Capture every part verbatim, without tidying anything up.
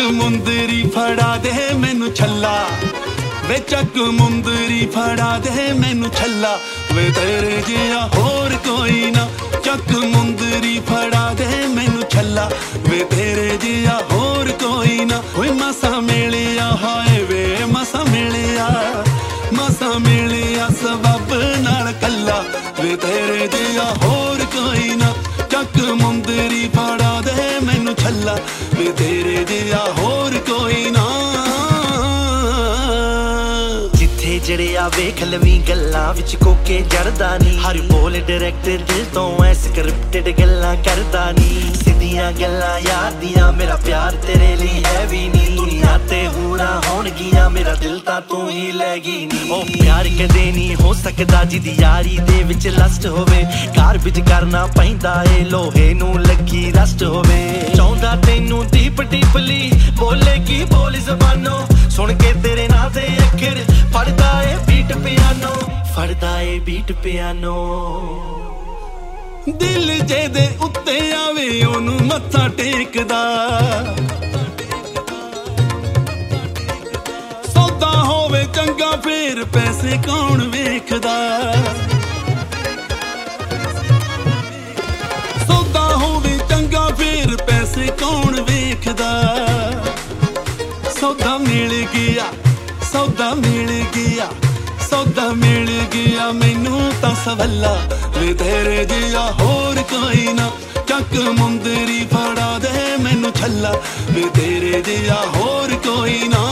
ਮੁੰਦਰੀ ਫੜਾ ਦੇ ਮੈਨੂੰ ਛੱਲਾ ਵੇ ਚੱਕ ਮੁੰਦਰੀ ਫੜਾ ਦੇ ਮੈਨੂੰ ਛੱਲਾ ਵੇ ਤੇਰੇ ਜਿਹਾ ਹੋਰ ਕੋਈ ਨਾ ਚੱਕ ਮੁੰਦਰੀ ਫੜਾ ਦੇ ਮੈਨੂੰ ਛੱਲਾ ਵੇ ਤੇਰੇ ਜਿਹਾ ਹੋਰ ਕੋਈ ਨਾ ਓਏ ਮਸਾ ਮਿਲਿਆ ਹਾਏ ਵੇ ਮਸਾ ਮਿਲਿਆ ਮਸਾ ਮਿਲਿਆ ਸਬਬ ਨਾਲ ਕੱਲਾ ਵੇ ਤੇਰੇ ਜਿਹਾ ਹੋਰ ਕੋਈ ਨਾ ਚੱਕ ਮੁੰਦਰੀ ਫੜਾ ਦੇ ਮੈਨੂੰ ਛੱਲਾ ਵੇ ਤੇਰੇ ਜਿਹਾ ਹੋਰ ਕੋਈ ਨਾ ਜਿੱਥੇ ਜੜਿਆ ਵੇਖ ਲਵੀਂ ਗੱਲਾਂ ਵਿੱਚ ਕੋਕੇ ਜੜਦਾ ਨੀ ਹਰ ਬੋਲ ਡਾਇਰੈਕਟਰ ਦਿਲ ਤੋਂ ਐ ਸਕ੍ਰਿਪਟਡ ਗੱਲਾਂ ਕਰਦਾ ਨੀ ਸਿੱਧੀਆਂ ਗੱਲਾਂ ਯਾਰ ਦੀਆਂ ਮੇਰਾ ਪਿਆਰ ਤੇਰੇ ਲਈ ਹੈ ਵੀ ਨੀ ਦੁਨੀਆ ਤੇ ਹੂਣਾ ਹੋਣਗੀਆਂ ਮੇਰਾ ਦਿਲ ਤਾਂ ਤੂੰ ਹੀ ਲੈ ਗਈ ਨੀ ਉਹ ਪਿਆਰ ਕਦੇ ਨਹੀਂ ਹੋ ਸਕਦਾ ਜਿਹਦੀ ਯਾਰੀ ਦੇ ਵਿੱਚ ਲਸਟ ਹੋਵੇ ਘਰ ਵਿੱਚ ਕਰਨਾ ਪੈਂਦਾ ਏ ਲੋਹੇ ਨੂੰ ਲੱਗੀ ਰਸਟ ਹੋਵੇ ਚਾਹੁੰਦਾ ਤੈਨੂੰ ਦੀਪ ਡੀਪਲੀ ਬੋਲੇ ਕੀ ਬੋਲ ਜ਼ਬਾਨੋਂ ਸੁਣ ਕੇ ਤੇਰੇ ਨਾਂ ਦੇ ਅੱਖਰ ਫੜਦਾ ਏ ਬੀਟ ਪਿਆਨੋ ਫੜਦਾ ਏ ਬੀਟ ਪਿਆਨੋ ਦਿਲ ਜਿਹਦੇ ਉੱਤੇ ਆਵੇ ਉਹਨੂੰ ਮੱਥਾ ਟੇਕਦਾ ਸੌਦਾ ਹੋਵੇ ਚੰਗਾ ਫੇਰ ਪੈਸੇ ਕੌਣ ਵੇਖਦਾ ਸੌਦਾ ਹੋਵੇ ਚੰਗਾ ਫੇਰ ਪੈਸੇ ਕੌਣ ਵੇਖਦਾ ਸੌਦਾ ਮਿਲ ਗਿਆ ਸੌਦਾ ਮਿਲ ਗਿਆ ਸੌਦਾ ਮਿਲ ਗਿਆ ਮੈਨੂੰ ਤਾਂ ਸਵੱਲਾ ਵੇ ਤੇਰੇ ਜਿਹਾ ਹੋਰ ਕੋਈ ਨਾ ਚੱਕ ਮੁੰਦਰੀ ਫੜਾ ਦੇ ਮੈਨੂੰ ਛੱਲਾ ਵੇ ਤੇਰੇ ਜਿਹਾ ਹੋਰ ਕੋਈ ਨਾ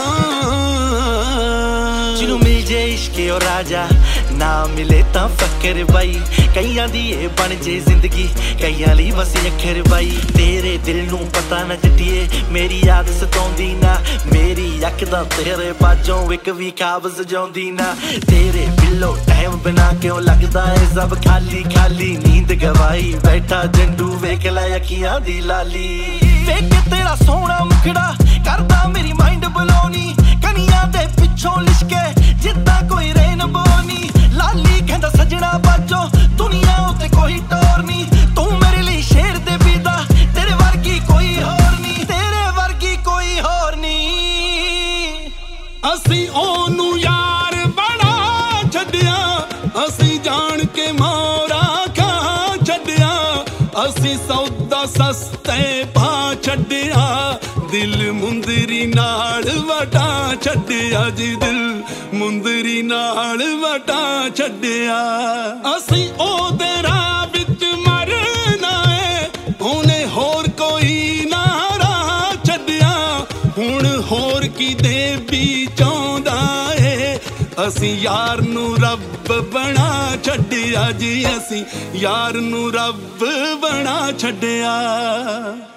ਜਿਹਨੂੰ ਮਿਲ ਜੇ ਇਸ਼ਕੇ ਓ ਰਾਜਾ ਨਾ ਮਿਲੇ ਤਾਂ ਫਕਰ ਬਾਈ ਕਈਆਂ ਦੀ ਇਹ ਬਣ ਜੇ ਜ਼ਿੰਦਗੀ ਕਈਆਂ ਲਈ ਵਸ ਅੱਖਰ ਬਾਈ ਤੇਰੇ ਦਿਲ ਨੂੰ ਪਤਾ ਨਾ ਜੱਟੀਏ ਮੇਰੀ ਯਾਦ ਸਤਾਉਂਦੀ ਨਾ ਮੇਰੀ ਅੱਖ ਦਾ ਤੇਰੇ ਬਾਝੋਂ ਇੱਕ ਵੀ ਖਾਬ ਸਜਾਉਂਦੀ ਨਾ ਤੇਰੇ ਬਿੱਲੋ ਟਾਈਮ ਬਿਨਾ ਕਿਉਂ ਲੱਗਦਾ ਏ ਸਭ ਖਾਲੀ ਖਾਲੀ ਨੀਂਦ ਗਵਾਈ ਬੈਠਾ ਜੰਡੂ ਵੇਖ ਲੈ ਅੱਖੀਆਂ ਦੀ ਲਾਲੀ ਵੇਖ ਤੇਰਾ ਸੋਹਣਾ ਮੁਖੜਾ ਕਰਦਾ ਮੇਰੀ ਮਾਈਂਡ ਬਲੋਨੀ ਕਨੀਆਂ ਦੇ ਪਿੱਛੋਂ ਲਿਸ਼ਕੇ ਜਿੱਦਾਂ ਕੋਈ ਰੇਨਬੋ ਨੀ ਲਾਲੀ ਕਹਿੰਦਾ ਸਜਣਾ ਬਾਜੋ ਦੁਨੀਆ ਉੱਤੇ ਕੋਈ ਟੋਰ ਨੀ ਤੂੰ ਮੇਰੇ ਲਈ ਸ਼ੇਰ ਦੇ ਵਿਦਾ ਤੇਰੇ ਵਰਗੀ ਕੋਈ ਹੋਰ ਨੀ ਤੇਰੇ ਵਰਗੀ ਕੋਈ ਹੋਰ ਨੀ ਅਸੀਂ ਉਹਨੂੰ ਯਾਰ ਬਣਾ ਛੱਡਿਆ ਅਸੀਂ ਜਾਣ ਕੇ ਮੋਰਾ ਖਾ ਛੱਡਿਆ ਅਸੀਂ ਸੌਦਾ ਸਸਤੇ ਪਾ ਛੱਡਿਆ ਦਿਲ ਮੁੰਦਰੀ ਨਾਲ ਵਟਾ ਛੱਡਿਆ ਜੀ ਦਿਲ ਮੁੰਦਰੀ ਨਾਲ ਵਟਾ ਛੱਡਿਆ ਅਸੀਂ ਉਹਦੇ ਰਾਹ ਵਿੱਚ ਮਰਨਾ ਏ ਉਹਨੇ ਹੋਰ ਕੋਈ ਨਾ ਰਾਹ ਛੱਡਿਆ ਹੁਣ ਹੋਰ ਕਿਤੇ ਵੀ ਚਾਹੁੰਦਾ ਏ ਅਸੀਂ ਯਾਰ ਨੂੰ ਰੱਬ ਬਣਾ ਛੱਡਿਆ ਜੀ ਅਸੀਂ ਯਾਰ ਨੂੰ ਰੱਬ ਬਣਾ ਛੱਡਿਆ।